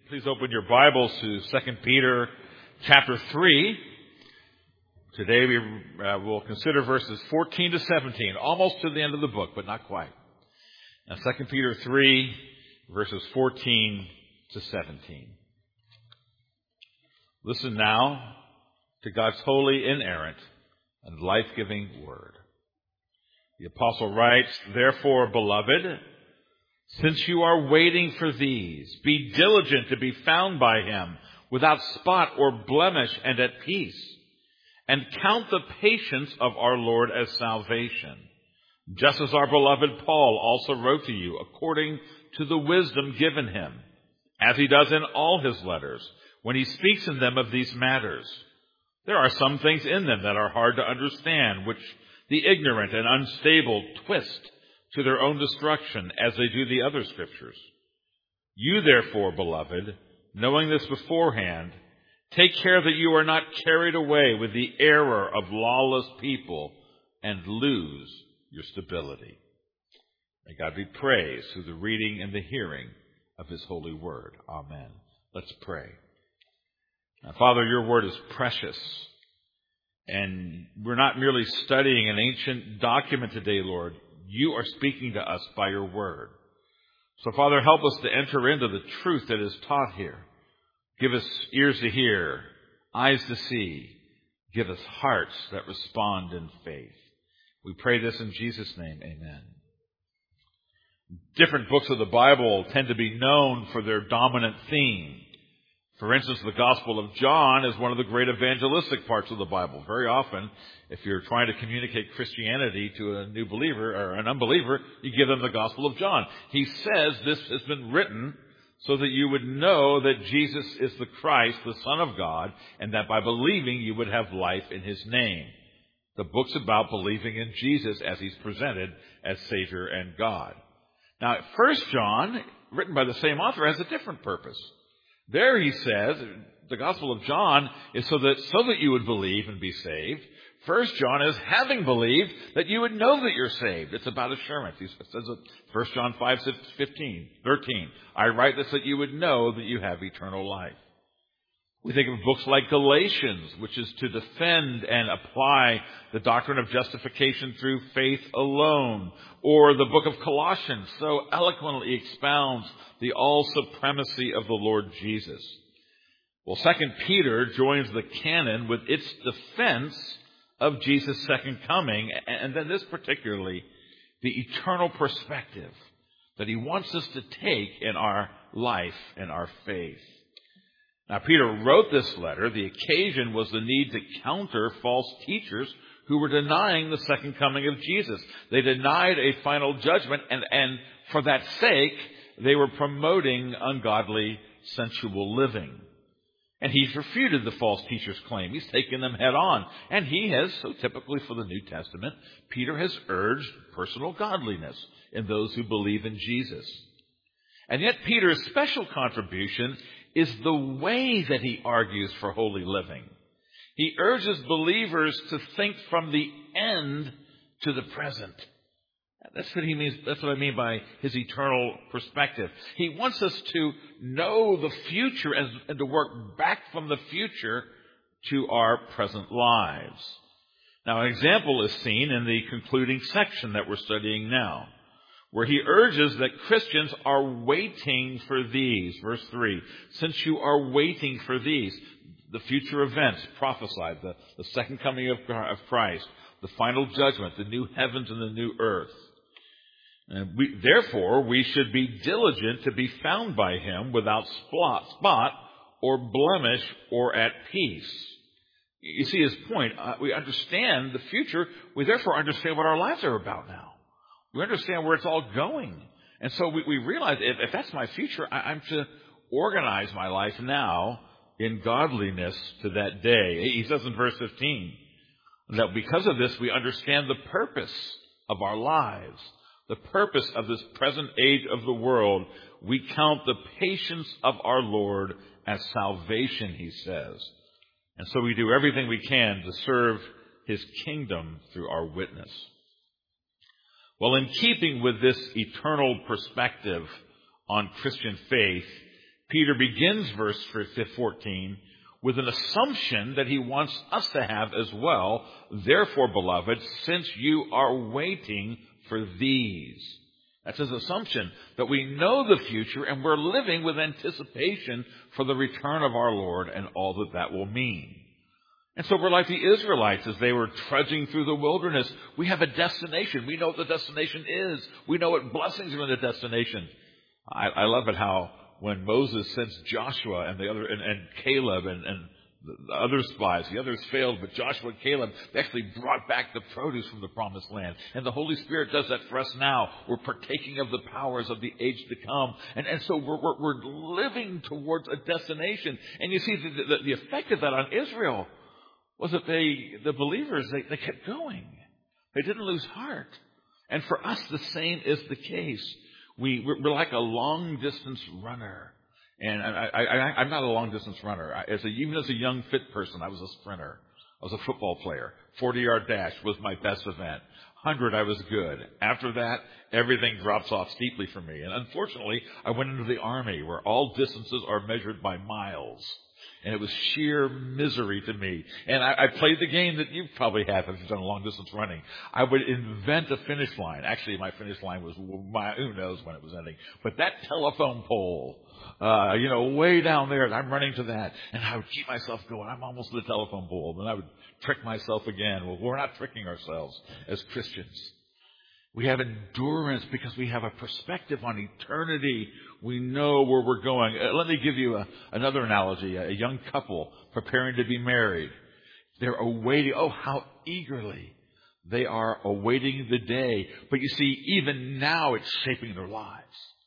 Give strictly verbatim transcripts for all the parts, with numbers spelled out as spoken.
Please open your Bibles to Second Peter chapter three. Today we uh, will consider verses fourteen to seventeen, almost to the end of the book, but not quite. Now, Second Peter three, verses fourteen to seventeen. Listen now to God's holy, inerrant, and life-giving word. The apostle writes, "Therefore, beloved, since you are waiting for these, be diligent to be found by him, without spot or blemish and at peace, and count the patience of our Lord as salvation, just as our beloved Paul also wrote to you, according to the wisdom given him, as he does in all his letters, when he speaks in them of these matters. There are some things in them that are hard to understand, which the ignorant and unstable twist to their own destruction, as they do the other scriptures. You therefore, beloved, knowing this beforehand, take care that you are not carried away with the error of lawless people and lose your stability." May God be praised through the reading and the hearing of his holy word. Amen. Let's pray. Now, Father, your word is precious, and we're not merely studying an ancient document today, Lord. You are speaking to us by your word. So, Father, help us to enter into the truth that is taught here. Give us ears to hear, eyes to see. Give us hearts that respond in faith. We pray this in Jesus' name. Amen. Different books of the Bible tend to be known for their dominant theme. For instance, the Gospel of John is one of the great evangelistic parts of the Bible. Very often, if you're trying to communicate Christianity to a new believer or an unbeliever, you give them the Gospel of John. He says this has been written so that you would know that Jesus is the Christ, the Son of God, and that by believing you would have life in his name. The book's about believing in Jesus as he's presented as Savior and God. Now, First John, written by the same author, has a different purpose. There he says, the Gospel of John is so that so that you would believe and be saved. First John is having believed that you would know that you're saved. It's about assurance. He says it, First John five, fifteen, thirteen. I write this that you would know that you have eternal life. We think of books like Galatians, which is to defend and apply the doctrine of justification through faith alone. Or the book of Colossians so eloquently expounds the all-supremacy of the Lord Jesus. Well, Second Peter joins the canon with its defense of Jesus' second coming, and then this particularly, the eternal perspective that he wants us to take in our life and our faith. Now, Peter wrote this letter. The occasion was the need to counter false teachers who were denying the second coming of Jesus. They denied a final judgment, and, and for that sake, they were promoting ungodly, sensual living. And he's refuted the false teachers' claim. He's taken them head on. And he has, so typically for the New Testament, Peter has urged personal godliness in those who believe in Jesus. And yet Peter's special contribution is the way that he argues for holy living. He urges believers to think from the end to the present. That's what he means. That's what I mean by his eternal perspective. He wants us to know the future and, and to work back from the future to our present lives. Now, an example is seen in the concluding section that we're studying now, where he urges that Christians are waiting for these. Verse three, since you are waiting for these, the future events prophesied, the, the second coming of, of Christ, the final judgment, the new heavens and the new earth. And we, therefore, we should be diligent to be found by him without spot, spot or blemish or at peace. You see his point. Uh, we understand the future. We therefore understand what our lives are about now. We understand where it's all going. And so we, we realize if, if that's my future, I, I'm to organize my life now in godliness to that day. He says in verse fifteen that because of this, we understand the purpose of our lives, the purpose of this present age of the world. We count the patience of our Lord as salvation, he says. And so we do everything we can to serve his kingdom through our witness. Well, in keeping with this eternal perspective on Christian faith, Peter begins verse fourteen with an assumption that he wants us to have as well. Therefore, beloved, since you are waiting for these. That's his assumption, that we know the future and we're living with anticipation for the return of our Lord and all that that will mean. And so we're like the Israelites as they were trudging through the wilderness. We have a destination. We know what the destination is. We know what blessings are in the destination. I, I love it how when Moses sends Joshua and the other and, and Caleb and, and the other spies, the others failed, but Joshua and Caleb, they actually brought back the produce from the promised land. And the Holy Spirit does that for us now. We're partaking of the powers of the age to come. And, and so we're, we're, we're living towards a destination. And you see, the, the, the effect of that on Israel was that they, the believers, they, they kept going. They didn't lose heart. And for us, the same is the case. We, we're like a long-distance runner. And I, I, I, I'm not a long-distance runner. I, as a, even as a young, fit person, I was a sprinter. I was a football player. forty-yard dash was my best event. one hundred, I was good. After that, everything drops off steeply for me. And unfortunately, I went into the Army, where all distances are measured by miles. And it was sheer misery to me. And I, I played the game that you probably have if you've done long distance running. I would invent a finish line. Actually, my finish line was, my, who knows when it was ending. But that telephone pole, uh, you know, way down there, and I'm running to that. And I would keep myself going. I'm almost to the telephone pole. And I would trick myself again. Well, we're not tricking ourselves as Christians. We have endurance because we have a perspective on eternity. We know where we're going. Uh, let me give you a, another analogy. A, a young couple preparing to be married. They're awaiting, oh, how eagerly they are awaiting the day. But you see, even now it's shaping their lives.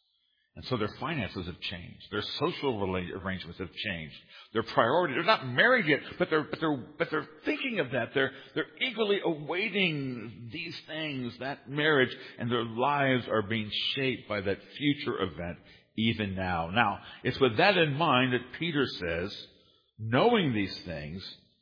And so their finances have changed. Their social arrangements have changed. Their priorities, they're not married yet, but they're, but they're, but they're thinking of that. They're, they're eagerly awaiting these things, that marriage, and their lives are being shaped by that future event even now. Now, it's with that in mind that Peter says, knowing these things,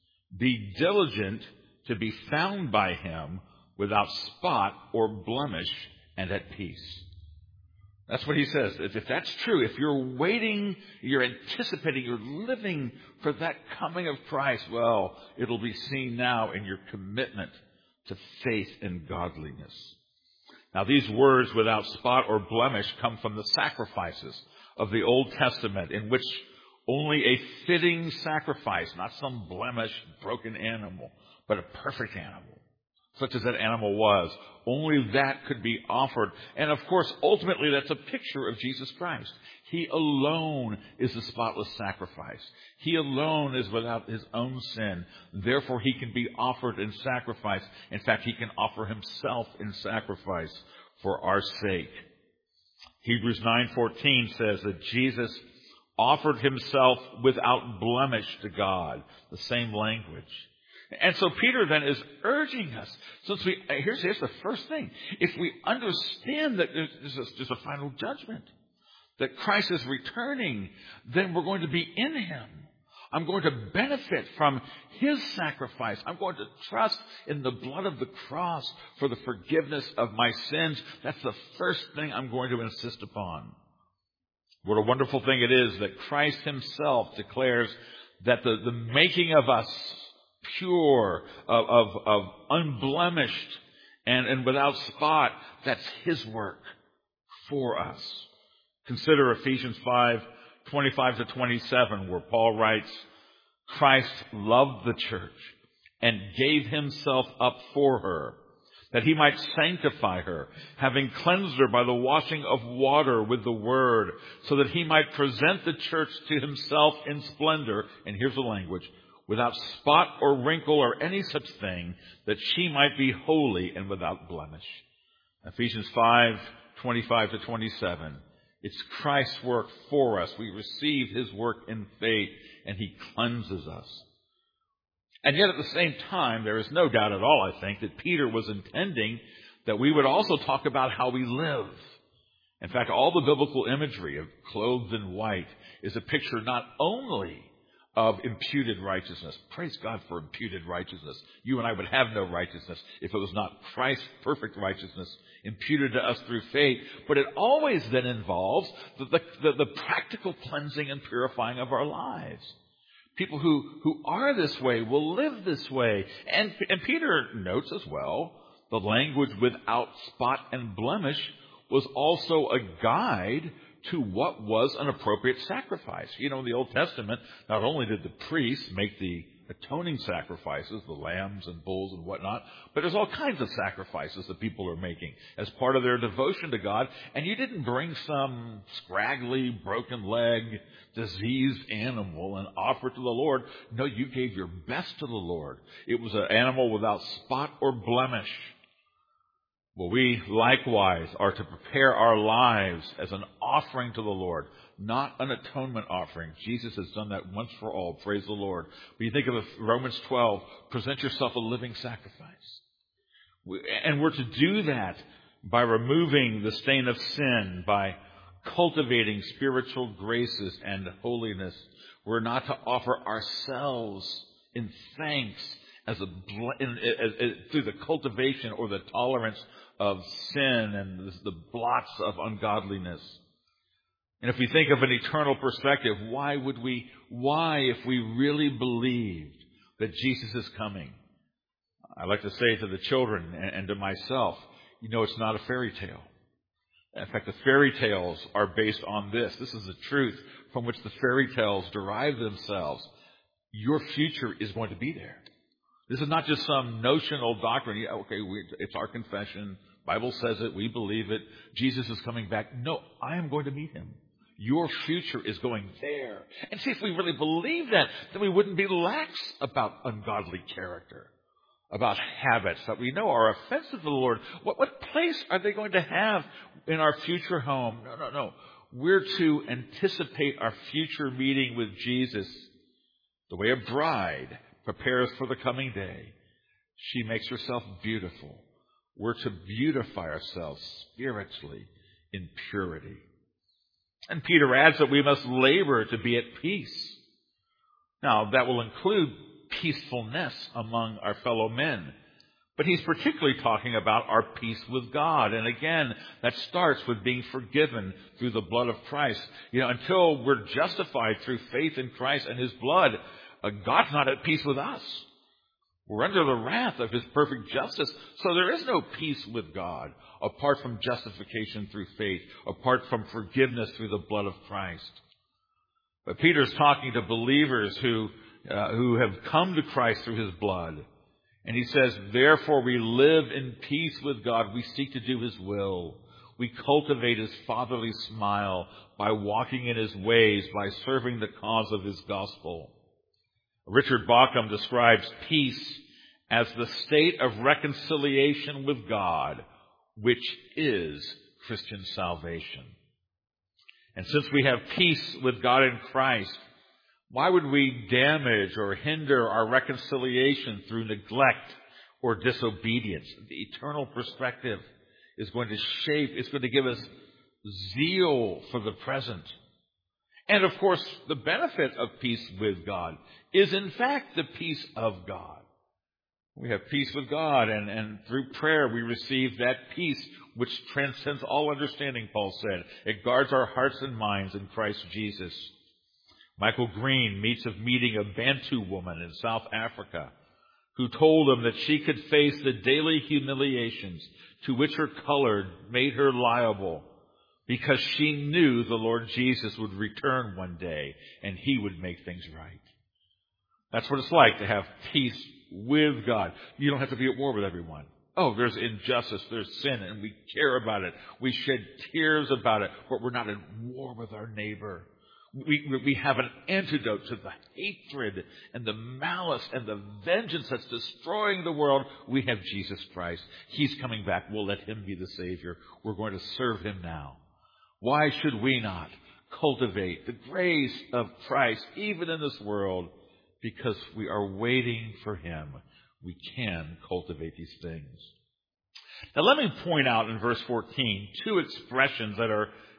be diligent to be found by him without spot or blemish and at peace. That's what he says. If that's true, if you're waiting, you're anticipating, you're living for that coming of Christ, well, it'll be seen now in your commitment to faith and godliness. Now, these words, without spot or blemish, come from the sacrifices of the Old Testament, in which only a fitting sacrifice, not some blemished, broken animal, but a perfect animal, such as that animal was. Only that could be offered. And of course, ultimately, that's a picture of Jesus Christ. He alone is the spotless sacrifice. He alone is without his own sin. Therefore, he can be offered in sacrifice. In fact, he can offer himself in sacrifice for our sake. Hebrews nine fourteen says that Jesus offered himself without blemish to God. The same language. And so Peter then is urging us, since we, here's, here's the first thing. If we understand that there's a, there's a final judgment, that Christ is returning, then we're going to be in him. I'm going to benefit from his sacrifice. I'm going to trust in the blood of the cross for the forgiveness of my sins. That's the first thing I'm going to insist upon. What a wonderful thing it is that Christ himself declares that the, the making of us pure, of, of, of unblemished, and, and without spot, that's his work for us. Consider Ephesians five twenty-five to twenty-seven, where Paul writes, Christ loved the church and gave himself up for her, that he might sanctify her, having cleansed her by the washing of water with the word, so that he might present the church to himself in splendor, and here's the language, without spot or wrinkle or any such thing, that she might be holy and without blemish. Ephesians five twenty-five to twenty-seven. It's Christ's work for us. We receive his work in faith, and he cleanses us. And yet at the same time, there is no doubt at all, I think, that Peter was intending that we would also talk about how we live. In fact, all the biblical imagery of clothed in white is a picture not only of imputed righteousness. Praise God for imputed righteousness. You and I would have no righteousness if it was not Christ's perfect righteousness imputed to us through faith. But it always then involves the, the, the, the practical cleansing and purifying of our lives. People who, who are this way will live this way. And, and Peter notes as well, the language without spot and blemish was also a guide to what was an appropriate sacrifice. You know, in the Old Testament, not only did the priests make the atoning sacrifices, the lambs and bulls and whatnot, but there's all kinds of sacrifices that people are making as part of their devotion to God. And you didn't bring some scraggly, broken leg, diseased animal and offer it to the Lord. No, you gave your best to the Lord. It was an animal without spot or blemish. Well, we likewise are to prepare our lives as an offering to the Lord, not an atonement offering. Jesus has done that once for all. Praise the Lord. When you think of Romans twelve, present yourself a living sacrifice. And we're to do that by removing the stain of sin, by cultivating spiritual graces and holiness. We're not to offer ourselves in thanks as a in, as, as, through the cultivation or the tolerance of sin and the blots of ungodliness. And if we think of an eternal perspective, why would we, why, if we really believed that Jesus is coming? I like to say to the children and, and to myself, you know, it's not a fairy tale. In fact, the fairy tales are based on this. This is the truth from which the fairy tales derive themselves. Your future is going to be there. This is not just some notional doctrine. Yeah, okay, we, it's our confession. Bible says it. We believe it. Jesus is coming back. No, I am going to meet him. Your future is going there. And see, if we really believe that, then we wouldn't be lax about ungodly character, about habits that we know are offensive to the Lord. What, what place are they going to have in our future home? No, no, no. We're to anticipate our future meeting with Jesus the way a bride prepares for the coming day. She makes herself beautiful. We're to beautify ourselves spiritually in purity. And Peter adds that we must labor to be at peace. Now, that will include peacefulness among our fellow men. But he's particularly talking about our peace with God. And again, that starts with being forgiven through the blood of Christ. You know, until we're justified through faith in Christ and his blood, uh, God's not at peace with us. We're under the wrath of his perfect justice. So there is no peace with God apart from justification through faith, apart from forgiveness through the blood of Christ. But Peter's talking to believers who, uh, who have come to Christ through his blood. And he says, therefore we live in peace with God. We seek to do his will. We cultivate his fatherly smile by walking in his ways, by serving the cause of his gospel. Richard Bauckham describes peace as the state of reconciliation with God, which is Christian salvation. And since we have peace with God in Christ, why would we damage or hinder our reconciliation through neglect or disobedience? The eternal perspective is going to shape, it's going to give us zeal for the present. And of course, the benefit of peace with God is in fact the peace of God. We have peace with God, and, and through prayer we receive that peace which transcends all understanding, Paul said. It guards our hearts and minds in Christ Jesus. Michael Green meets of meeting a Bantu woman in South Africa who told him that she could face the daily humiliations to which her color made her liable because she knew the Lord Jesus would return one day and he would make things right. That's what it's like to have peace with God. You don't have to be at war with everyone. Oh, there's injustice, there's sin, and we care about it. We shed tears about it, but we're not at war with our neighbor. We, we have an antidote to the hatred and the malice and the vengeance that's destroying the world. We have Jesus Christ. He's coming back. We'll let him be the Savior. We're going to serve him now. Why should we not cultivate the grace of Christ even in this world? Because we are waiting for him. We can cultivate these things. Now let me point out in verse fourteen two expressions that are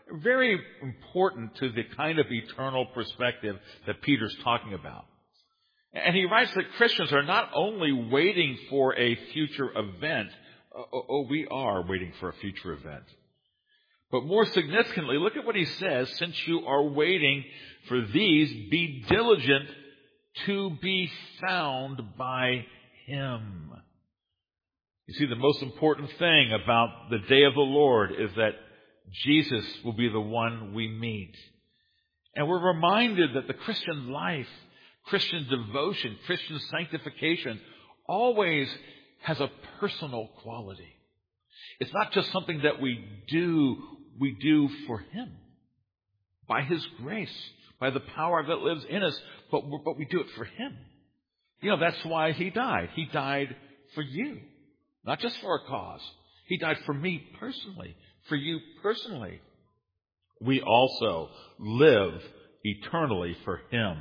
very important to the kind of eternal perspective that Peter's talking about. And he writes that Christians are not only waiting for a future event, oh, oh, we are waiting for a future event. But more significantly, look at what he says, since you are waiting for these, be diligent to be found by Him. You see, the most important thing about the day of the Lord is that Jesus will be the one we meet. And we're reminded that the Christian life, Christian devotion, Christian sanctification always has a personal quality. It's not just something that we do, we do for Him. By His grace, by the power that lives in us, but, but we do it for Him. You know, that's why He died. He died for you, not just for a cause. He died for me personally, for you personally. We also live eternally for Him.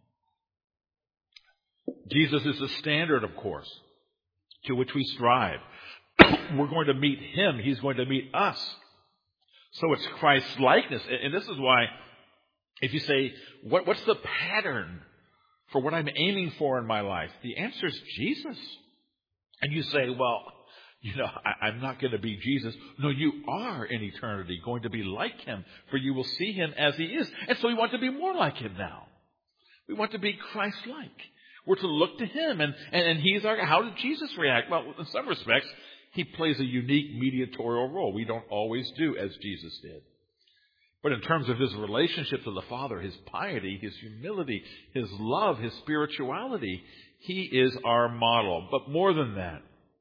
Jesus is the standard, of course, to which we strive. We're going to meet Him. He's going to meet us. So it's Christ's likeness. And this is why, if you say, what, what's the pattern for what I'm aiming for in my life? The answer is Jesus. And you say, well, you know, I, I'm not going to be Jesus. No, you are in eternity going to be like Him, for you will see Him as He is. And so we want to be more like Him now. We want to be Christ-like. We're to look to Him, and, and, and He's our... How did Jesus react? Well, in some respects, He plays a unique mediatorial role. We don't always do as Jesus did. But in terms of His relationship to the Father, His piety, His humility, His love, His spirituality, He is our model. But more than that,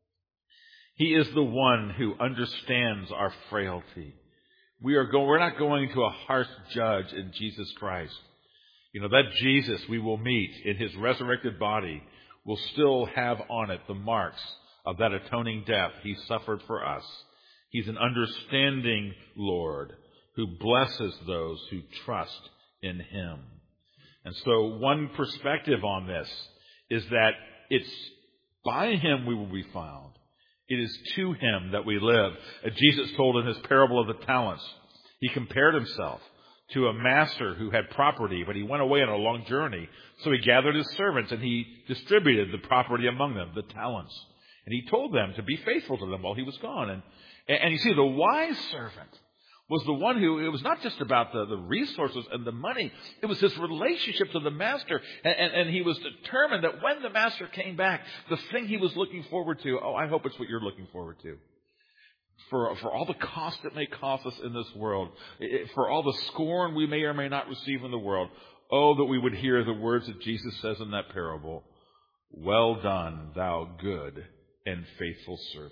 He is the one who understands our frailty. We are go, we're not going to a harsh judge in Jesus Christ. You know, that Jesus we will meet in His resurrected body will still have on it the marks of that atoning death He suffered for us. He's an understanding Lord who blesses those who trust in Him. And so one perspective on this is that it's by Him we will be found. It is to Him that we live. As Jesus told in His parable of the talents, He compared Himself to a master who had property, but he went away on a long journey. So he gathered his servants and he distributed the property among them, the talents. And he told them to be faithful to them while he was gone. And, and you see, the wise servant was the one who, it was not just about the, the resources and the money. It was his relationship to the master. And, and, and he was determined that when the master came back, the thing he was looking forward to, oh, I hope it's what you're looking forward to. For, for all the cost it may cost us in this world, for all the scorn we may or may not receive in the world, oh, that we would hear the words that Jesus says in that parable, well done, thou good and faithful servant.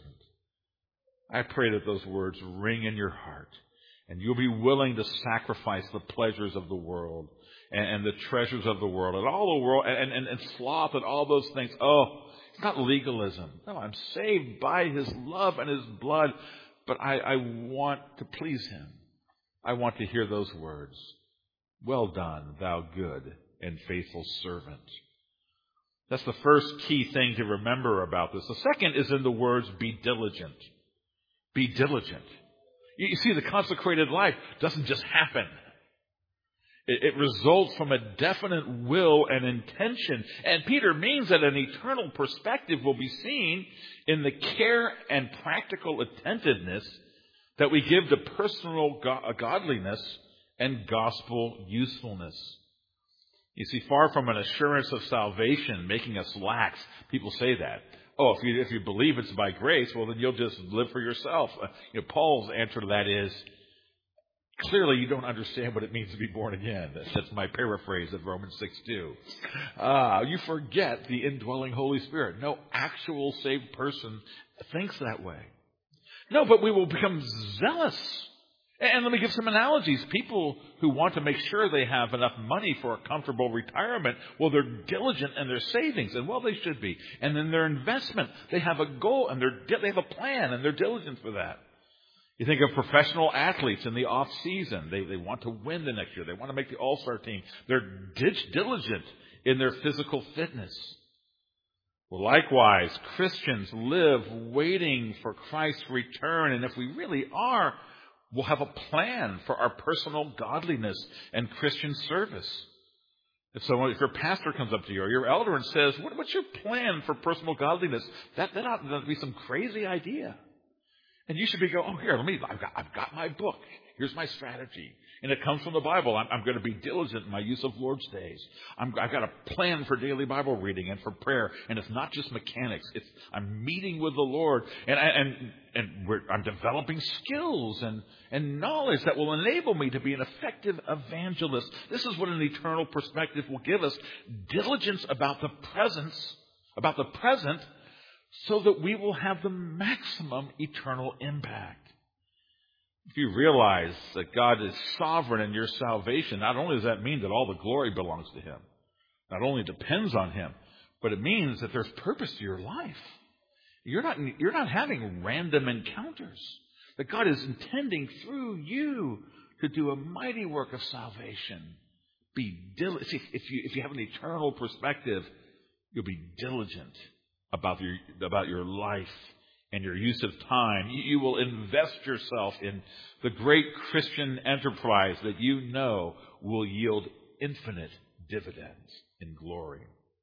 I pray that those words ring in your heart and you'll be willing to sacrifice the pleasures of the world and, and the treasures of the world and all the world and, and, and sloth and all those things. Oh, it's not legalism. No, I'm saved by His love and His blood, but I, I want to please Him. I want to hear those words. Well done, thou good and faithful servant. That's the first key thing to remember about this. The second is in the words, be diligent. Be diligent. You see, the consecrated life doesn't just happen. It results from a definite will and intention. And Peter means that an eternal perspective will be seen in the care and practical attentiveness that we give to personal godliness and gospel usefulness. You see, far from an assurance of salvation making us lax, people say that. Oh, if you, if you believe it's by grace, well, then you'll just live for yourself. You know, Paul's answer to that is, clearly, you don't understand what it means to be born again. That's my paraphrase of Romans six two. Uh, you forget the indwelling Holy Spirit. No actual saved person thinks that way. No, but we will become zealous. And let me give some analogies. People who want to make sure they have enough money for a comfortable retirement, well, they're diligent in their savings, and well, they should be. And in their investment, they have a goal, and they're, they have a plan, and they're diligent for that. You think of professional athletes in the off-season. They, they want to win the next year. They want to make the all-star team. They're diligent in their physical fitness. Well, likewise, Christians live waiting for Christ's return. And if we really are, We'll have a plan for our personal godliness and Christian service. If someone, if your pastor comes up to you or your elder and says, what, what's your plan for personal godliness? That, that ought to be some crazy idea. And you should be going, oh, here, let me, I've got, I've got my book. Here's my strategy. And it comes from the Bible. I'm, I'm going to be diligent in my use of Lord's days. I'm, I've got a plan for daily Bible reading and for prayer. And it's not just mechanics. It's, I'm meeting with the Lord. And, and, and we're, I'm developing skills and, and knowledge that will enable me to be an effective evangelist. This is what an eternal perspective will give us. Diligence about the presence, about the present, so that we will have the maximum eternal impact. If you realize that God is sovereign in your salvation, not only does that mean that all the glory belongs to Him, not only depends on Him, but it means that there's purpose to your life. You're not, you're not having random encounters. That God is intending through you to do a mighty work of salvation. Be diligent. If you, if you have an eternal perspective, you'll be diligent about your, about your life and your use of time. You, you will invest yourself in the great Christian enterprise that you know will yield infinite dividends in glory.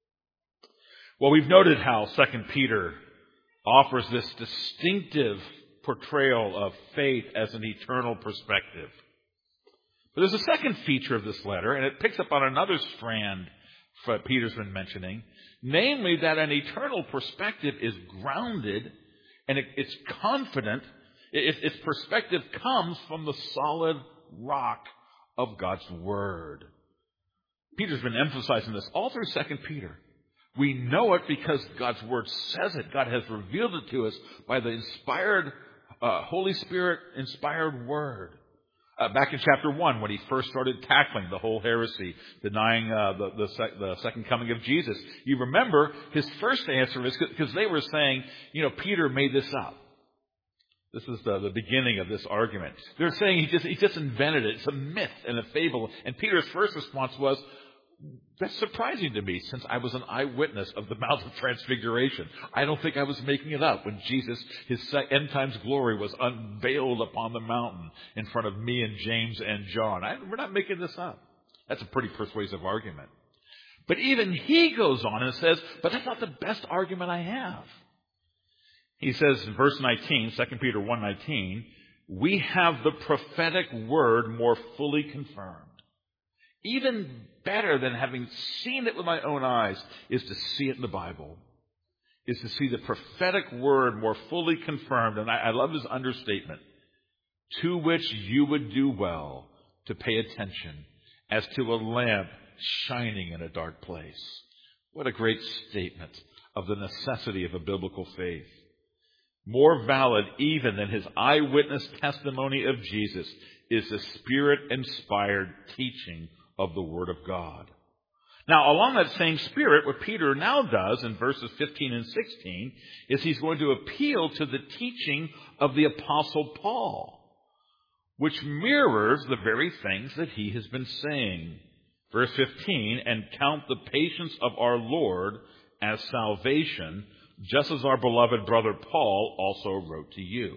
Well, we've noted how Second Peter offers this distinctive portrayal of faith as an eternal perspective. But there's a second feature of this letter, and it picks up on another strand that Peter's been mentioning, namely that an eternal perspective is grounded and it's confident. Its, its perspective comes from the solid rock of God's Word. Peter's been emphasizing this all through Second Peter. We know it because God's Word says it. God has revealed it to us by the inspired, uh, Holy Spirit-inspired Word. Uh, back in chapter one, when he first started tackling the whole heresy, denying uh, the, the, sec- the second coming of Jesus, you remember his first answer is because they were saying, you know, Peter made this up. This is the, the beginning of this argument. They're saying he just he just invented it. It's a myth and a fable. And Peter's first response was, that's surprising to me, since I was an eyewitness of the Mount of Transfiguration. I don't think I was making it up when Jesus, his end times glory, was unveiled upon the mountain in front of me and James and John. I, we're not making this up. That's a pretty persuasive argument. But even he goes on and says, but that's not the best argument I have. He says in verse nineteen, Second Peter one nineteen, we have the prophetic word more fully confirmed. Even better than having seen it with my own eyes is to see it in the Bible, is to see the prophetic word more fully confirmed. And I, I love his understatement, to which you would do well to pay attention as to a lamp shining in a dark place. What a great statement of the necessity of a biblical faith. More valid even than his eyewitness testimony of Jesus is the Spirit-inspired teaching of the Word of God. Now, along that same spirit, what Peter now does in verses fifteen and sixteen is he's going to appeal to the teaching of the Apostle Paul, which mirrors the very things that he has been saying. Verse fifteen, and count the patience of our Lord as salvation, just as our beloved brother Paul also wrote to you.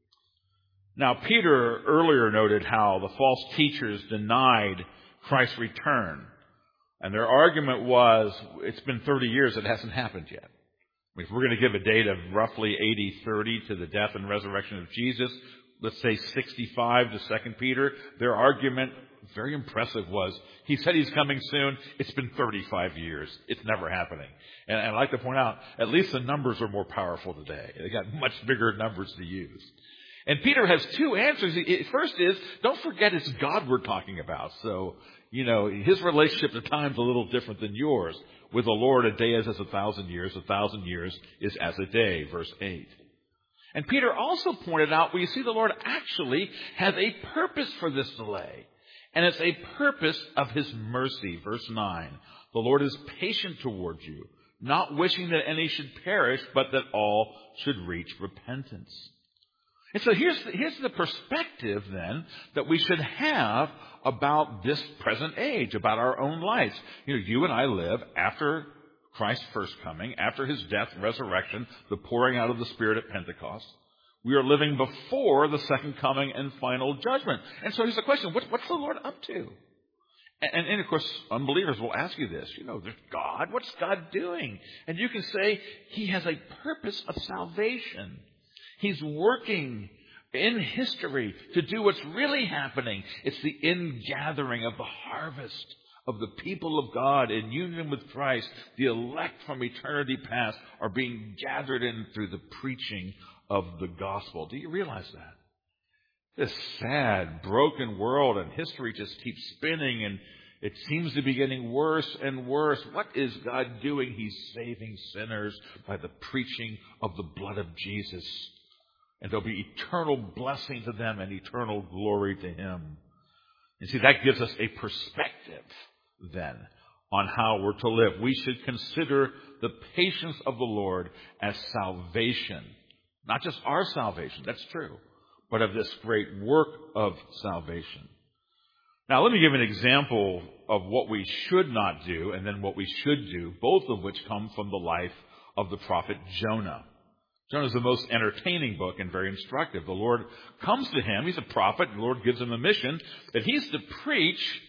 Now, Peter earlier noted how the false teachers denied Christ's return. And their argument was, it's been thirty years, it hasn't happened yet. I mean, if we're going to give a date of roughly A D thirty to the death and resurrection of Jesus, let's say sixty-five to Second Peter, their argument, very impressive, was, he said he's coming soon, it's been thirty-five years, it's never happening. And I'd like to point out, at least the numbers are more powerful today. They got much bigger numbers to use. And Peter has two answers. First is, don't forget it's God we're talking about. So, you know, his relationship to time is a little different than yours. With the Lord, a day is as a thousand years. A thousand years is as a day, verse eight. And Peter also pointed out, well, you see, the Lord actually has a purpose for this delay. And it's a purpose of his mercy, verse nine. The Lord is patient towards you, not wishing that any should perish, but that all should reach repentance. And so here's the, here's the perspective, then, that we should have about this present age, about our own lives. You know, you and I live after Christ's first coming, after his death and resurrection, the pouring out of the Spirit at Pentecost. We are living before the second coming and final judgment. And so here's the question, what, what's the Lord up to? And, and of course, unbelievers will ask you this. You know, there's God. What's God doing? And you can say He has a purpose of salvation. He's working in history to do what's really happening. It's the ingathering of the harvest of the people of God in union with Christ. The elect from eternity past are being gathered in through the preaching of the gospel. Do you realize that? This sad, broken world and history just keeps spinning, and it seems to be getting worse and worse. What is God doing? He's saving sinners by the preaching of the blood of Jesus. And there'll be eternal blessing to them and eternal glory to Him. You see, that gives us a perspective then on how we're to live. We should consider the patience of the Lord as salvation. Not just our salvation, that's true, but of this great work of salvation. Now, let me give an example of what we should not do and then what we should do, both of which come from the life of the prophet Jonah. Jonah is the most entertaining book and very instructive. The Lord comes to him. He's a prophet. The Lord gives him a mission that he's to preach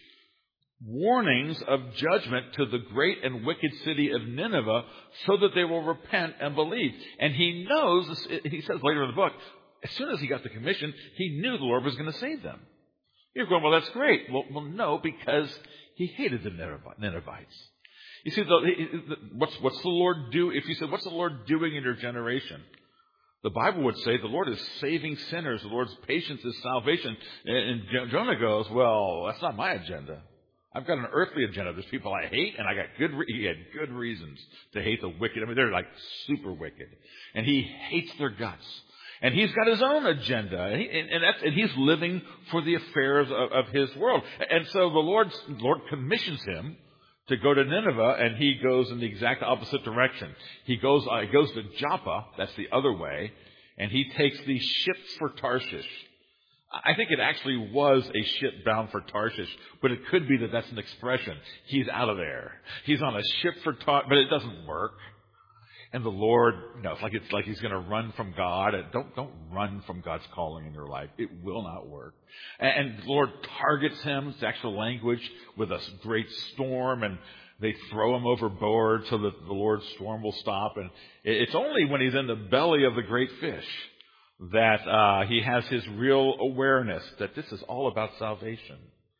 warnings of judgment to the great and wicked city of Nineveh so that they will repent and believe. And he knows, he says later in the book, as soon as he got the commission, he knew the Lord was going to save them. You're going, well, that's great. Well, well no, because he hated the Ninevites. You see, the, what's, what's the Lord do? If you said, what's the Lord doing in your generation? The Bible would say the Lord is saving sinners. The Lord's patience is salvation. And Jonah goes, well, that's not my agenda. I've got an earthly agenda. There's people I hate, and I got good, re- he had good reasons to hate the wicked. I mean, they're like super wicked. And he hates their guts. And he's got his own agenda. And, he, and, that's, and he's living for the affairs of, of his world. And so the Lord, Lord commissions him to go to Nineveh, and he goes in the exact opposite direction. He goes, uh, he goes to Joppa, that's the other way, and he takes these ships for Tarshish. I think it actually was a ship bound for Tarshish, but it could be that that's an expression. He's out of there. He's on a ship for Tarshish, but it doesn't work. And the Lord, you know, it's like it's like he's going to run from God. And don't don't run from God's calling in your life. It will not work. And, and the Lord targets him. It's actual language with a great storm, and they throw him overboard so that the Lord's storm will stop. And it's only when he's in the belly of the great fish that uh, he has his real awareness that this is all about salvation.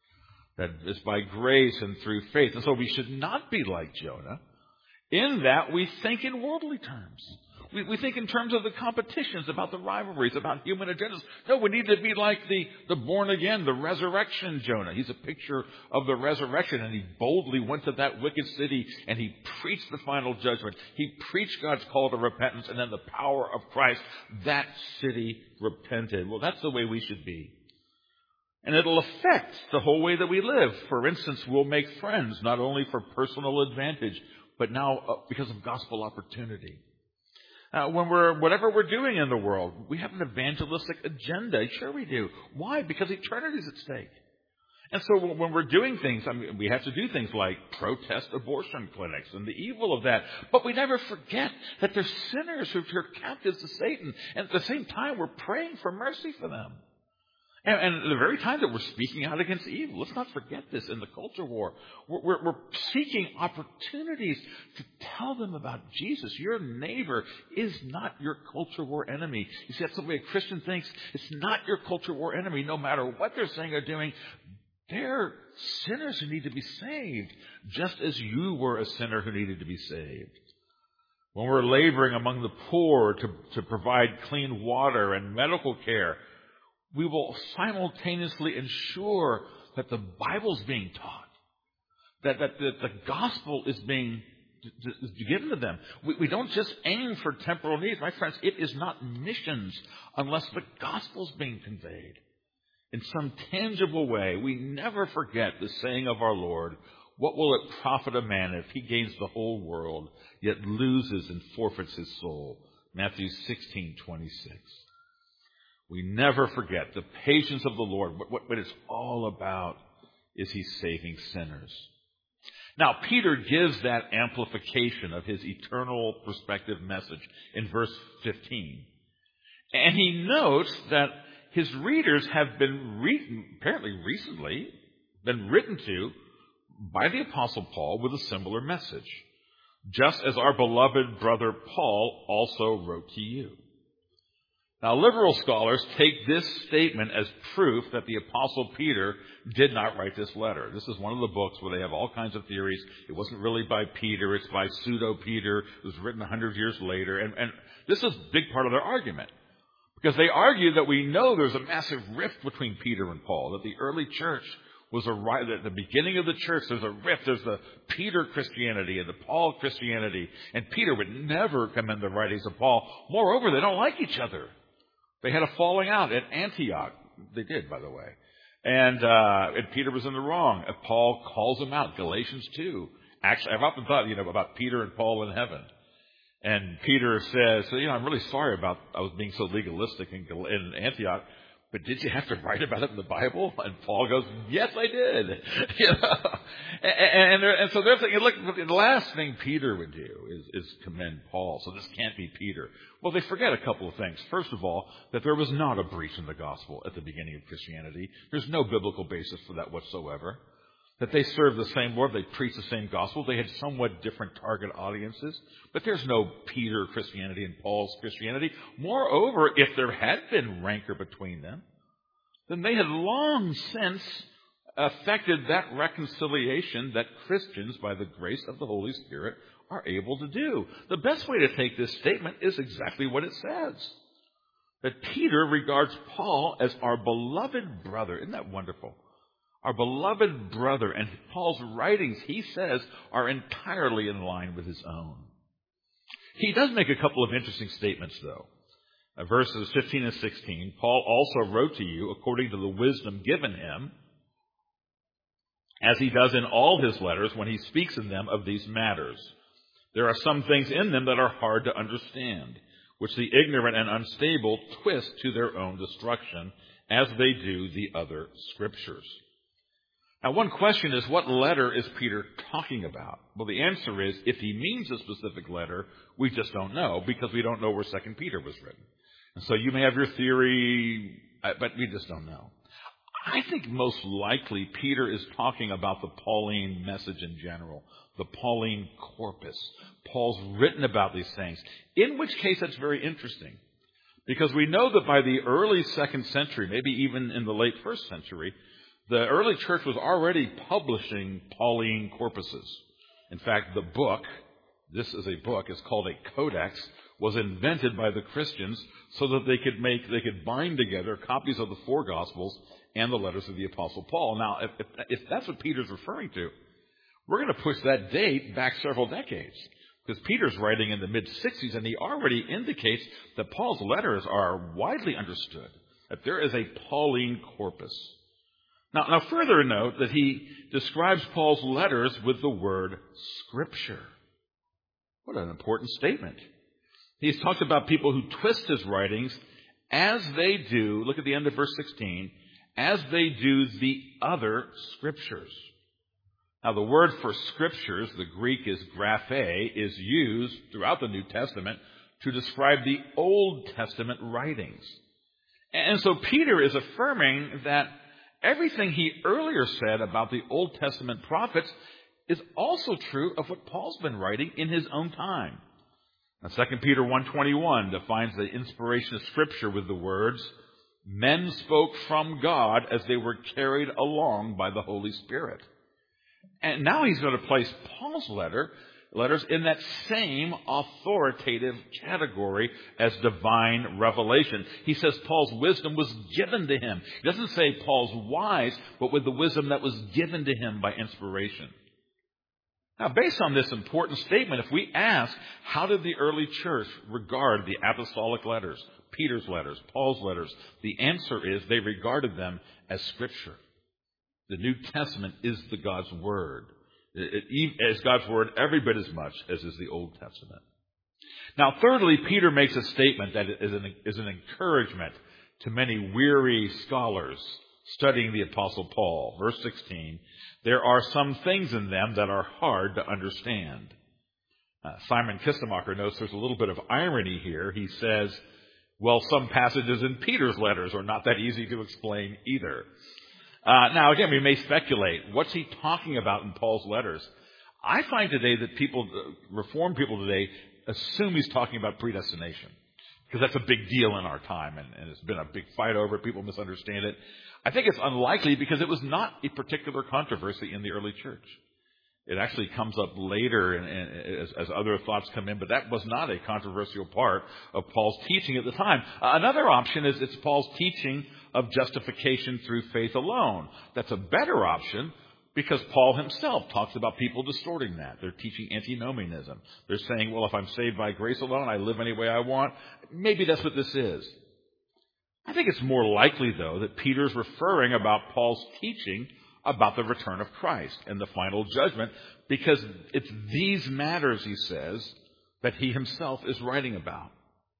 That it's by grace and through faith. And so we should not be like Jonah in that we think in worldly terms. We, we think in terms of the competitions, about the rivalries, about human agendas. No, we need to be like the, the born again, the resurrection Jonah. He's a picture of the resurrection, and he boldly went to that wicked city and he preached the final judgment. He preached God's call to repentance, and then the power of Christ. That city repented. Well, that's the way we should be. And it'll affect the whole way that we live. For instance, we'll make friends, not only for personal advantage, but now uh, because of gospel opportunity. Uh, when we're, whatever we're doing in the world, we have an evangelistic agenda. Sure we do. Why? Because eternity is at stake. And so when we're doing things, I mean, we have to do things like protest abortion clinics and the evil of that. But we never forget that there's sinners who are captives to Satan. And at the same time, we're praying for mercy for them. And, and at the very time that we're speaking out against evil, let's not forget this in the culture war. We're, we're, we're seeking opportunities to tell them about Jesus. Your neighbor is not your culture war enemy. You see, that's the way a Christian thinks. It's not your culture war enemy, no matter what they're saying or doing. They're sinners who need to be saved, just as you were a sinner who needed to be saved. When we're laboring among the poor to, to provide clean water and medical care, we will simultaneously ensure that the Bible's being taught, that, that the, the gospel is being is given to them. We, we don't just aim for temporal needs. My friends, it is not missions unless the gospel's being conveyed in some tangible way. We never forget the saying of our Lord, what will it profit a man if he gains the whole world, yet loses and forfeits his soul? Matthew sixteen twenty-six. We never forget the patience of the Lord. What, what, what it's all about is He's saving sinners. Now, Peter gives that amplification of his eternal perspective message in verse fifteen. And he notes that his readers have been, re- apparently recently, been written to by the Apostle Paul with a similar message, just as our beloved brother Paul also wrote to you. Now, liberal scholars take this statement as proof that the Apostle Peter did not write this letter. This is one of the books where they have all kinds of theories. It wasn't really by Peter. It's by pseudo-Peter. It was written a hundred years later. And, and this is a big part of their argument. Because they argue that we know there's a massive rift between Peter and Paul, that the early church was a right at the beginning of the church. There's a rift. There's the Peter Christianity and the Paul Christianity. And Peter would never commend the writings of Paul. Moreover, they don't like each other. They had a falling out at Antioch. They did, by the way. And, uh, and Peter was in the wrong. And Paul calls him out. Galatians two. Actually, I've often thought, you know, about Peter and Paul in heaven. And Peter says, so, you know, I'm really sorry about I was being so legalistic in, in Antioch, but did you have to write about it in the Bible? And Paul goes, yes, I did. you know? And, and, and so they're thinking, look, the last thing Peter would do is, is commend Paul. So this can't be Peter. Well, they forget a couple of things. First of all, that there was not a breach in the gospel at the beginning of Christianity. There's no biblical basis for that whatsoever. That they served the same Lord, they preached the same gospel. They had somewhat different target audiences. But there's no Peter Christianity and Paul's Christianity. Moreover, if there had been rancor between them, then they had long since affected that reconciliation that Christians, by the grace of the Holy Spirit, are able to do. The best way to take this statement is exactly what it says. That Peter regards Paul as our beloved brother. Isn't that wonderful? Our beloved brother. And Paul's writings, he says, are entirely in line with his own. He does make a couple of interesting statements, though. Uh, verses fifteen and sixteen, Paul also wrote to you according to the wisdom given him, as he does in all his letters when he speaks in them of these matters. There are some things in them that are hard to understand, which the ignorant and unstable twist to their own destruction, as they do the other scriptures. Now, one question is, what letter is Peter talking about? Well, the answer is, if he means a specific letter, we just don't know, because we don't know where Second Peter was written. And so you may have your theory, but we just don't know. I think most likely Peter is talking about the Pauline message in general, the Pauline corpus. Paul's written about these things, in which case that's very interesting, because we know that by the early second century, maybe even in the late first century, the early church was already publishing Pauline corpuses. In fact, the book, this is a book, it's called a codex, was invented by the Christians so that they could make, they could bind together copies of the four Gospels and the letters of the Apostle Paul. Now, if, if, if that's what Peter's referring to, we're going to push that date back several decades, because Peter's writing in the mid-sixties, and he already indicates that Paul's letters are widely understood, that there is a Pauline corpus. Now, now further note that he describes Paul's letters with the word Scripture. What an important statement. He's talked about people who twist his writings as they do, look at the end of verse sixteen, as they do the other Scriptures. Now, the word for Scriptures, the Greek is graphe, is used throughout the New Testament to describe the Old Testament writings. And so Peter is affirming that everything he earlier said about the Old Testament prophets is also true of what Paul's been writing in his own time. Now, Second Peter one twenty-one defines the inspiration of Scripture with the words, men spoke from God as they were carried along by the Holy Spirit. And now he's going to place Paul's letter, letters in that same authoritative category as divine revelation. He says Paul's wisdom was given to him. He doesn't say Paul's wise, but with the wisdom that was given to him by inspiration. Now, based on this important statement, if we ask, how did the early church regard the apostolic letters, Peter's letters, Paul's letters? The answer is they regarded them as Scripture. The New Testament is the God's Word. It, it is God's Word every bit as much as is the Old Testament. Now, thirdly, Peter makes a statement that is an, is an encouragement to many weary scholars studying the Apostle Paul. Verse sixteen, there are some things in them that are hard to understand. Uh, Simon Kistemacher notes there's a little bit of irony here. He says, Well, some passages in Peter's letters are not that easy to explain either. Uh, now, again, we may speculate. What's he talking about in Paul's letters? I find today that people, Reformed people today, assume he's talking about predestination, because that's a big deal in our time, and, and it's been a big fight over it. People misunderstand it. I think it's unlikely because it was not a particular controversy in the early church. It actually comes up later and, and as, as other thoughts come in, but that was not a controversial part of Paul's teaching at the time. Uh, another option is it's Paul's teaching of justification through faith alone. That's a better option because Paul himself talks about people distorting that. They're teaching antinomianism. They're saying, well, if I'm saved by grace alone, I live any way I want. Maybe that's what this is. I think it's more likely, though, that Peter's referring about Paul's teaching about the return of Christ and the final judgment, because it's these matters, he says, that he himself is writing about.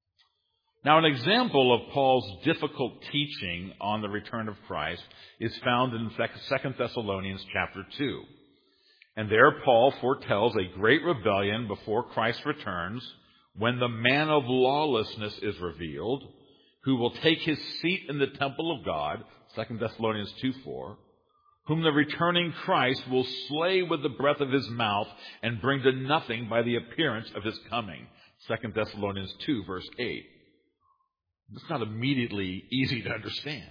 Now, an example of Paul's difficult teaching on the return of Christ is found in Second Thessalonians chapter two. And there Paul foretells a great rebellion before Christ returns, when the man of lawlessness is revealed, who will take his seat in the temple of God, Second Thessalonians two four, whom the returning Christ will slay with the breath of his mouth and bring to nothing by the appearance of his coming, Second Thessalonians two, verse eight. It's not immediately easy to understand.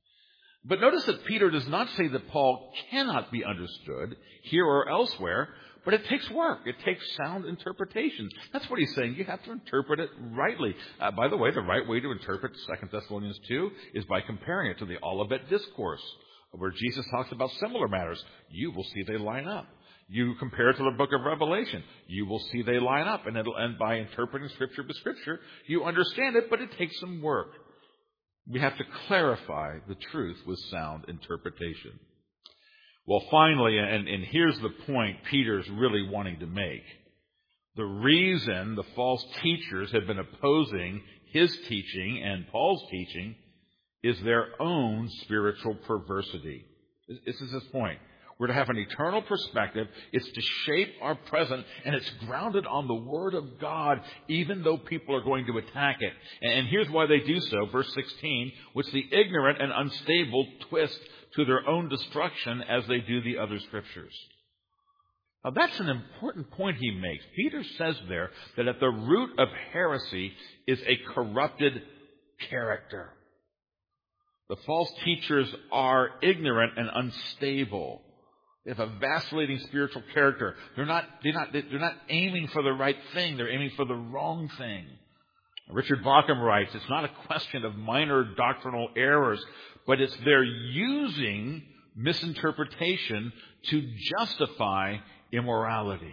But notice that Peter does not say that Paul cannot be understood here or elsewhere, but it takes work. It takes sound interpretation. That's what he's saying. You have to interpret it rightly. Uh, by the way, the right way to interpret Second Thessalonians two is by comparing it to the Olivet Discourse, where Jesus talks about similar matters. You will see they line up. You compare it to the book of Revelation. You will see they line up. And, it'll, and by interpreting Scripture by Scripture, you understand it, but it takes some work. We have to clarify the truth with sound interpretation. Well, finally, and, and here's the point Peter's really wanting to make. The reason the false teachers have been opposing his teaching and Paul's teaching is their own spiritual perversity. This is his point. We're to have an eternal perspective. It's to shape our present, and it's grounded on the Word of God, even though people are going to attack it. And here's why they do so. Verse sixteen, which the ignorant and unstable twist to their own destruction as they do the other Scriptures. Now, that's an important point he makes. Peter says there that at the root of heresy is a corrupted character. The false teachers are ignorant and unstable. They have a vacillating spiritual character. They're not, they're not, they're not aiming for the right thing. They're aiming for the wrong thing. Richard Bauckham writes, it's not a question of minor doctrinal errors, but it's they're using misinterpretation to justify immorality.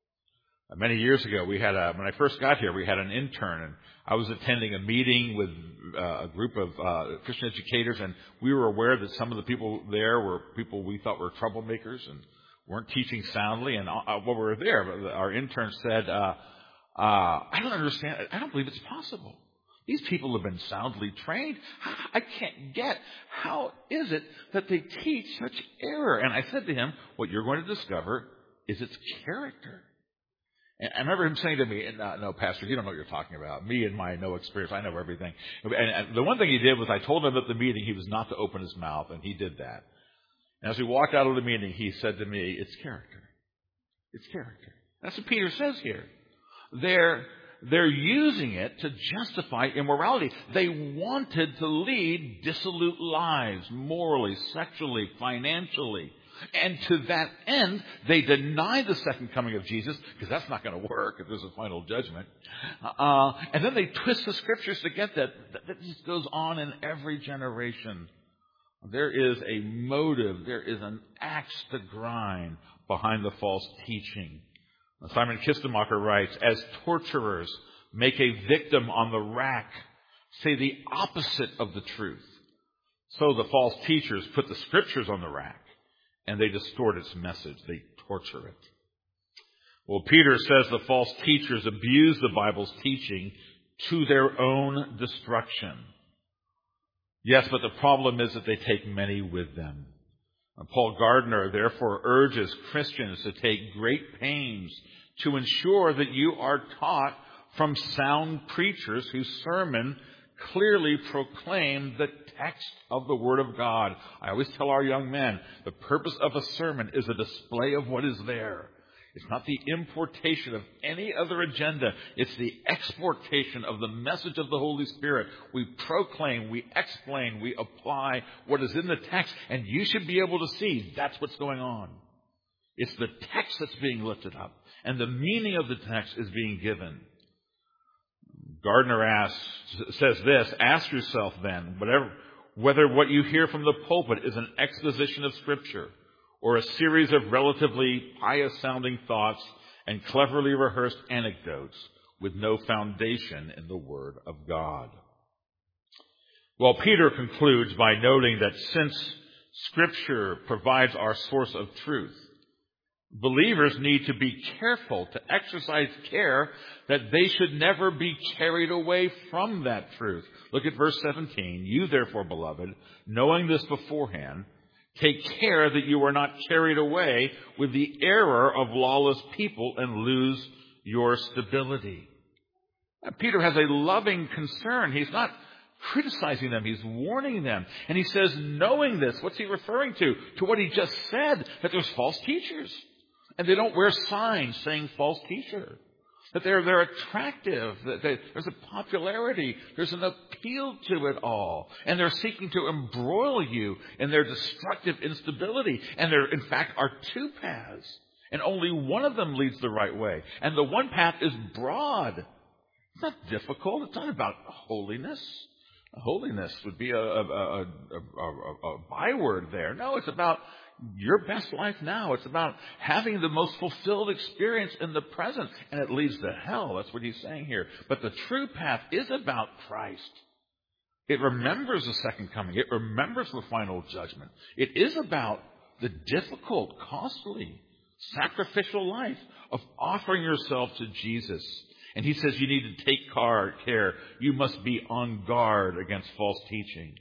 Many years ago, we had a, when I first got here, we had an intern, and I was attending a meeting with uh, a group of uh, Christian educators, and we were aware that some of the people there were people we thought were troublemakers and weren't teaching soundly. And uh, while we were there, our intern said, uh, uh, I don't understand. I don't believe it's possible. These people have been soundly trained. I can't get, how is it that they teach such error? And I said to him, what you're going to discover is its character. And I remember him saying to me, no, no, Pastor, you don't know what you're talking about. Me and my no experience, I know everything. And the one thing he did was I told him at the meeting he was not to open his mouth, and he did that. And as we walked out of the meeting, he said to me, it's character. It's character. That's what Peter says here. They're, they're using it to justify immorality. They wanted to lead dissolute lives, morally, sexually, financially. And to that end, they deny the second coming of Jesus, because that's not going to work if there's a final judgment. Uh, and then they twist the Scriptures to get that. That just goes on in every generation. There is a motive, there is an axe to grind behind the false teaching. Simon Kistemacher writes, as torturers make a victim on the rack, say the opposite of the truth, so the false teachers put the Scriptures on the rack, and they distort its message. They torture it. Well, Peter says the false teachers abuse the Bible's teaching to their own destruction. Yes, but the problem is that they take many with them. And Paul Gardner therefore urges Christians to take great pains to ensure that you are taught from sound preachers whose sermon clearly proclaim the text of the Word of God. I always tell our young men, the purpose of a sermon is a display of what is there. It's not the importation of any other agenda. It's the exportation of the message of the Holy Spirit. We proclaim, we explain, we apply what is in the text, and you should be able to see that's what's going on. It's the text that's being lifted up, and the meaning of the text is being given. Gardner asks, says this, ask yourself then, whatever, whether what you hear from the pulpit is an exposition of Scripture or a series of relatively pious-sounding thoughts and cleverly rehearsed anecdotes with no foundation in the Word of God. Well, Peter concludes by noting that since Scripture provides our source of truth, believers need to be careful to exercise care that they should never be carried away from that truth. Look at verse seventeen. You therefore, beloved, knowing this beforehand, take care that you are not carried away with the error of lawless people and lose your stability. Now, Peter has a loving concern. He's not criticizing them. He's warning them. And he says, knowing this, what's he referring to? To what he just said, that there's false teachers. And they don't wear signs saying false teacher. That they're, they're attractive. That they, there's a popularity. There's an appeal to it all. And they're seeking to embroil you in their destructive instability. And there, in fact, are two paths. And only one of them leads the right way. And the one path is broad. It's not difficult. It's not about holiness. Holiness would be a, a, a, a, a, a byword there. No, it's about your best life now. It's about having the most fulfilled experience in the present, and it leads to hell. That's what he's saying here. But the true path is about Christ. It remembers the second coming. It remembers the final judgment. It is about the difficult, costly, sacrificial life of offering yourself to Jesus. And he says you need to take care. You must be on guard against false teaching.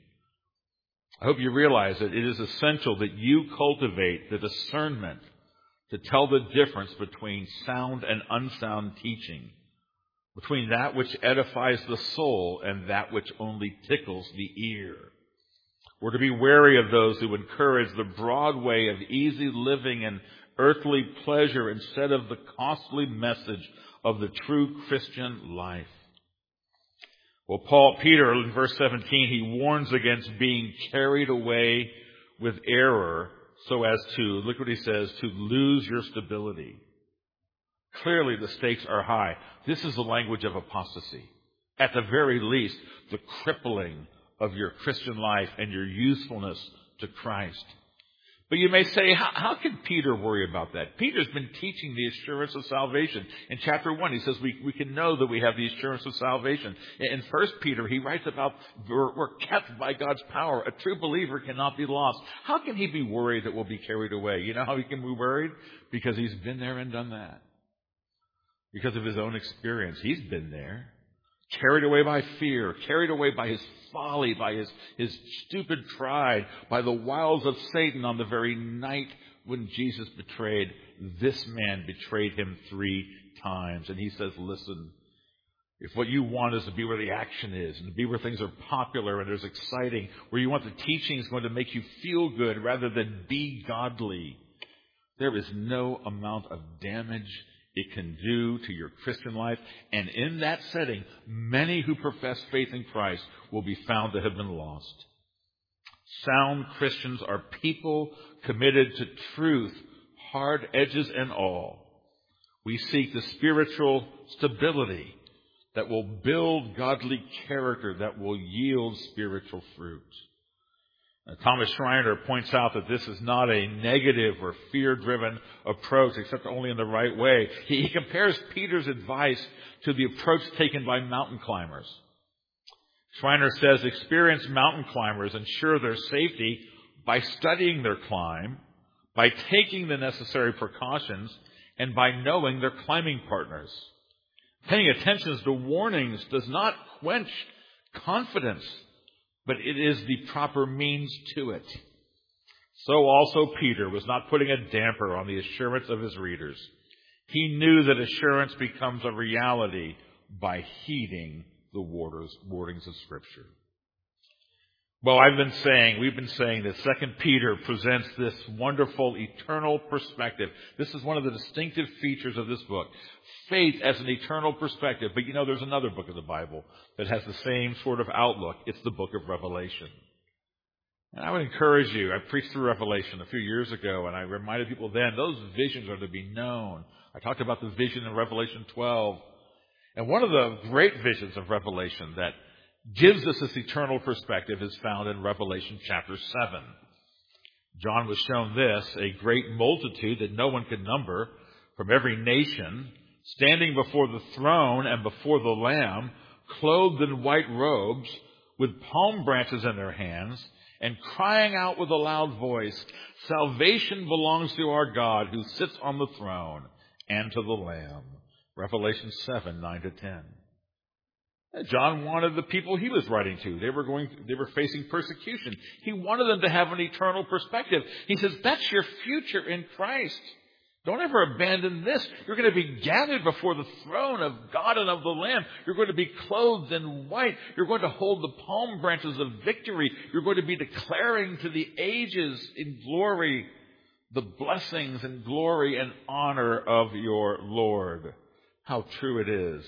I hope you realize that it is essential that you cultivate the discernment to tell the difference between sound and unsound teaching, between that which edifies the soul and that which only tickles the ear. We're to be wary of those who encourage the broad way of easy living and earthly pleasure instead of the costly message of the true Christian life. Well, Paul, Peter, in verse seventeen, he warns against being carried away with error so as to, look what he says, to lose your stability. Clearly, the stakes are high. This is the language of apostasy. At the very least, the crippling of your Christian life and your usefulness to Christ. But you may say, how, how can Peter worry about that? Peter's been teaching the assurance of salvation. In chapter one, he says we, we can know that we have the assurance of salvation. In First Peter, he writes about we're, we're kept by God's power. A true believer cannot be lost. How can he be worried that we'll be carried away? You know how he can be worried? Because he's been there and done that. Because of his own experience. He's been there. Carried away by fear, carried away by his folly, by his, his stupid pride, by the wiles of Satan on the very night when Jesus betrayed. This man betrayed him three times. And he says, listen, if what you want is to be where the action is, and to be where things are popular and there's exciting, where you want the teaching is going to make you feel good rather than be godly, there is no amount of damage it can do to your Christian life. And in that setting, many who profess faith in Christ will be found to have been lost. Sound Christians are people committed to truth, hard edges and all. We seek the spiritual stability that will build godly character, that will yield spiritual fruit. Now, Thomas Schreiner points out that this is not a negative or fear-driven approach, except only in the right way. He, he compares Peter's advice to the approach taken by mountain climbers. Schreiner says experienced mountain climbers ensure their safety by studying their climb, by taking the necessary precautions, and by knowing their climbing partners. Paying attention to warnings does not quench confidence, but it is the proper means to it. So also Peter was not putting a damper on the assurance of his readers. He knew that assurance becomes a reality by heeding the warders, wordings of Scripture. Well, I've been saying, we've been saying that Second Peter presents this wonderful eternal perspective. This is one of the distinctive features of this book. Faith as an eternal perspective. But you know, there's another book of the Bible that has the same sort of outlook. It's the book of Revelation. And I would encourage you, I preached through Revelation a few years ago, and I reminded people then, those visions are to be known. I talked about the vision in Revelation twelve. And one of the great visions of Revelation that gives us this eternal perspective is found in Revelation chapter seven. John was shown this, a great multitude that no one could number from every nation, standing before the throne and before the Lamb, clothed in white robes, with palm branches in their hands, and crying out with a loud voice, "Salvation belongs to our God who sits on the throne and to the Lamb." Revelation seven, nine to ten. John wanted the people he was writing to. They were going, they were facing persecution. He wanted them to have an eternal perspective. He says, that's your future in Christ. Don't ever abandon this. You're going to be gathered before the throne of God and of the Lamb. You're going to be clothed in white. You're going to hold the palm branches of victory. You're going to be declaring to the ages in glory the blessings and glory and honor of your Lord. How true it is.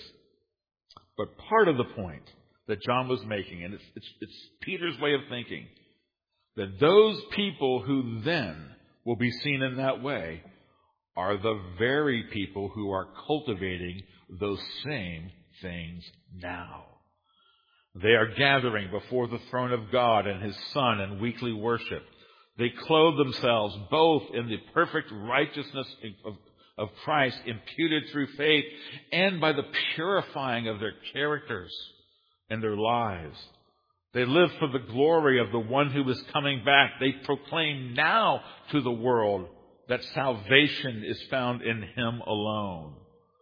But part of the point that John was making, and it's, it's, it's Peter's way of thinking, that those people who then will be seen in that way are the very people who are cultivating those same things now. They are gathering before the throne of God and His Son in weekly worship. They clothe themselves both in the perfect righteousness of of Christ imputed through faith and by the purifying of their characters and their lives. They live for the glory of the one who is coming back. They proclaim now to the world that salvation is found in Him alone.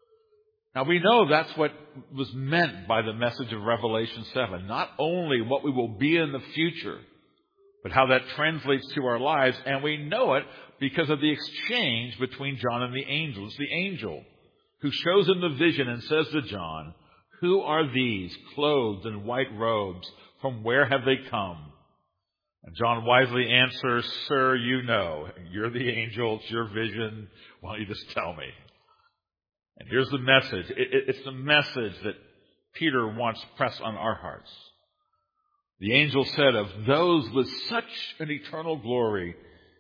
Now we know that's what was meant by the message of Revelation seven. Not only what we will be in the future, but how that translates to our lives. And we know it because of the exchange between John and the angel. It's the angel who shows him the vision and says to John, "Who are these clothed in white robes? From where have they come?" And John wisely answers, "Sir, you know. You're the angel. It's your vision. Why don't you just tell me?" And here's the message. It's the message that Peter wants pressed on our hearts. The angel said of those with such an eternal glory,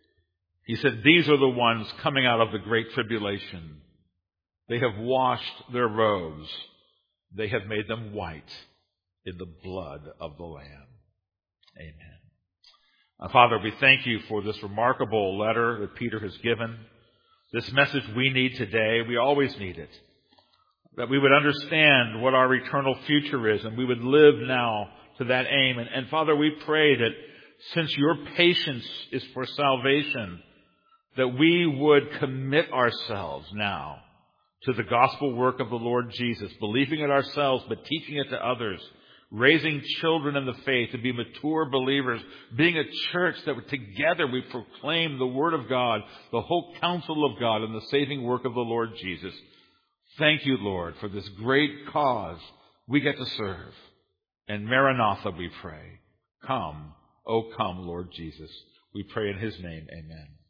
he said, these are the ones coming out of the great tribulation. They have washed their robes. They have made them white in the blood of the Lamb. Amen. Uh, Father, we thank you for this remarkable letter that Peter has given. This message we need today. We always need it. That we would understand what our eternal future is and we would live now to that aim. And, and Father, we pray that since your patience is for salvation, that we would commit ourselves now to the gospel work of the Lord Jesus, believing it ourselves but teaching it to others, raising children in the faith to be mature believers, being a church that together we proclaim the Word of God, the whole counsel of God, and the saving work of the Lord Jesus. Thank you, Lord, for this great cause we get to serve. And Maranatha, we pray. Come, O come, Lord Jesus. We pray in His name, amen.